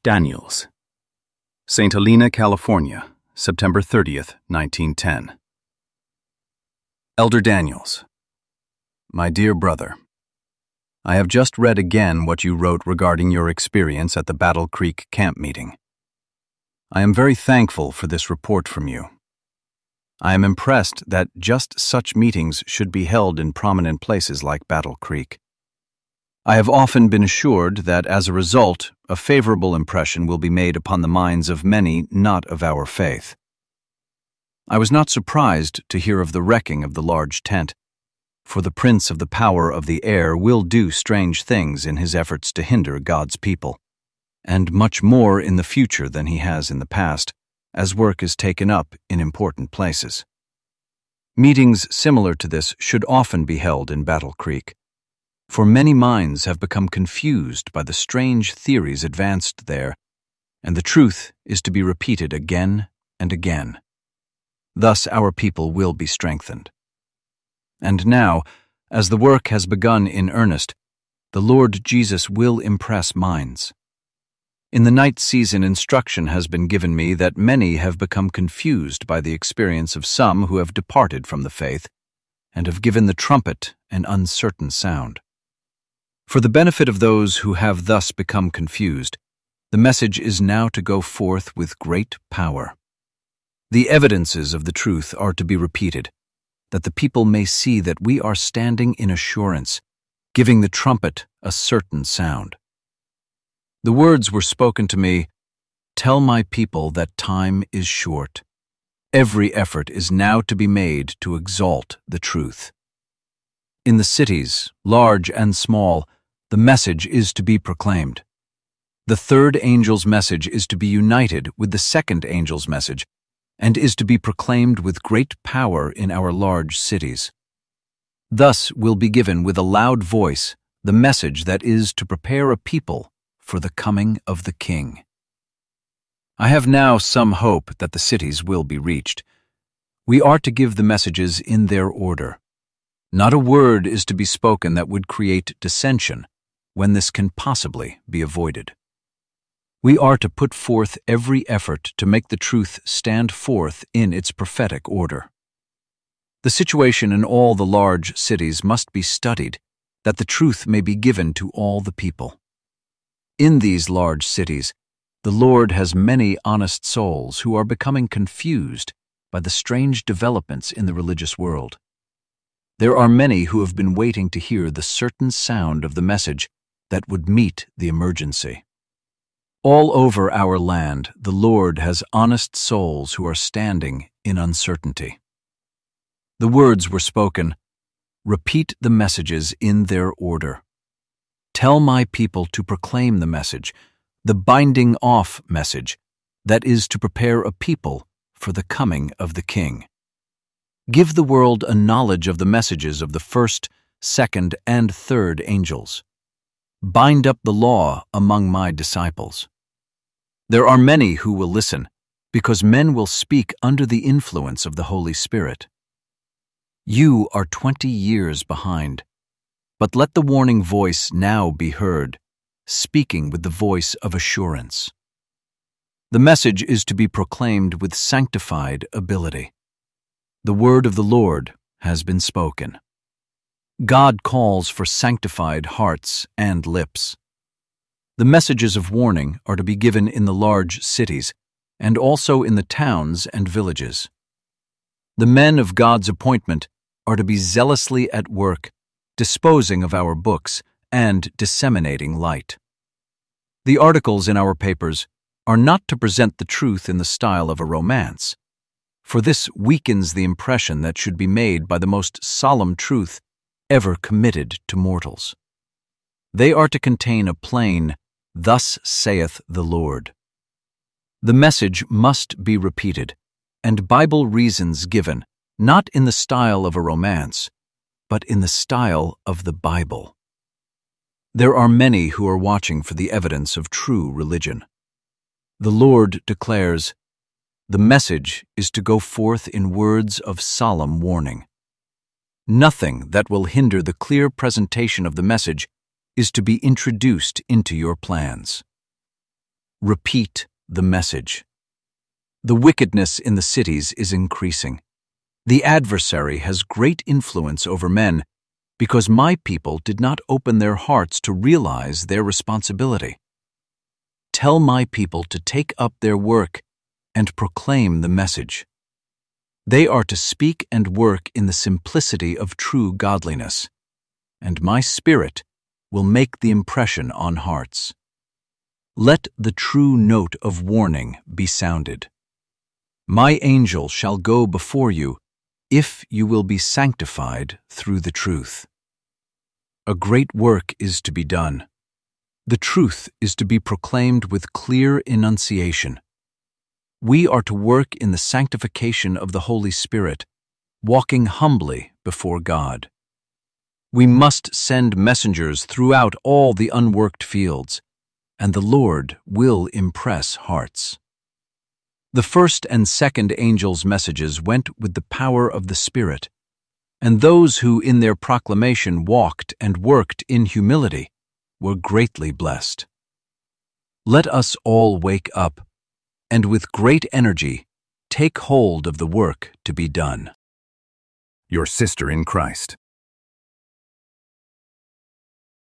Daniels. St. Helena, California, September 30th, 1910. Elder Daniels. My dear brother, I have just read again what you wrote regarding your experience at the Battle Creek camp meeting. I am very thankful for this report from you. I am impressed that just such meetings should be held in prominent places like Battle Creek. I have often been assured that as a result, a favorable impression will be made upon the minds of many not of our faith. I was not surprised to hear of the wrecking of the large tent, for the prince of the power of the air will do strange things in his efforts to hinder God's people, and much more in the future than he has in the past, as work is taken up in important places. Meetings similar to this should often be held in Battle Creek, for many minds have become confused by the strange theories advanced there, and the truth is to be repeated again and again. Thus our people will be strengthened. And now, as the work has begun in earnest, the Lord Jesus will impress minds. In the night season, instruction has been given me that many have become confused by the experience of some who have departed from the faith and have given the trumpet an uncertain sound. For the benefit of those who have thus become confused, the message is now to go forth with great power. The evidences of the truth are to be repeated, that the people may see that we are standing in assurance, giving the trumpet a certain sound. The words were spoken to me, "Tell my people that time is short. Every effort is now to be made to exalt the truth." In the cities, large and small, the message is to be proclaimed. The third angel's message is to be united with the second angel's message, and is to be proclaimed with great power in our large cities. Thus will be given with a loud voice the message that is to prepare a people for the coming of the King. I have now some hope that the cities will be reached. We are to give the messages in their order. Not a word is to be spoken that would create dissension, when this can possibly be avoided. We are to put forth every effort to make the truth stand forth in its prophetic order. The situation in all the large cities must be studied, that the truth may be given to all the people. In these large cities, the Lord has many honest souls who are becoming confused by the strange developments in the religious world. There are many who have been waiting to hear the certain sound of the message that would meet the emergency. All over our land, the Lord has honest souls who are standing in uncertainty. The words were spoken, "Repeat the messages in their order. Tell my people to proclaim the message, the binding off message, that is to prepare a people for the coming of the King. Give the world a knowledge of the messages of the first, second, and third angels. Bind up the law among my disciples." There are many who will listen, because men will speak under the influence of the Holy Spirit. You are 20 years behind, but let the warning voice now be heard, speaking with the voice of assurance. The message is to be proclaimed with sanctified ability. The word of the Lord has been spoken. God calls for sanctified hearts and lips. The messages of warning are to be given in the large cities, and also in the towns and villages. The men of God's appointment are to be zealously at work, disposing of our books and disseminating light. The articles in our papers are not to present the truth in the style of a romance, for this weakens the impression that should be made by the most solemn truth ever committed to mortals. They are to contain a plain, "Thus saith the Lord." The message must be repeated, and Bible reasons given, not in the style of a romance, but in the style of the Bible. There are many who are watching for the evidence of true religion. The Lord declares, "The message is to go forth in words of solemn warning." Nothing that will hinder the clear presentation of the message is to be introduced into your plans. Repeat the message. The wickedness in the cities is increasing. The adversary has great influence over men because my people did not open their hearts to realize their responsibility. Tell my people to take up their work and proclaim the message. They are to speak and work in the simplicity of true godliness, and my Spirit will make the impression on hearts. Let the true note of warning be sounded. My angel shall go before you, if you will be sanctified through the truth. A great work is to be done. The truth is to be proclaimed with clear enunciation. We are to work in the sanctification of the Holy Spirit, walking humbly before God. We must send messengers throughout all the unworked fields, and the Lord will impress hearts. The first and second angels' messages went with the power of the Spirit, and those who in their proclamation walked and worked in humility were greatly blessed. Let us all wake up, and with great energy take hold of the work to be done. Your sister in Christ.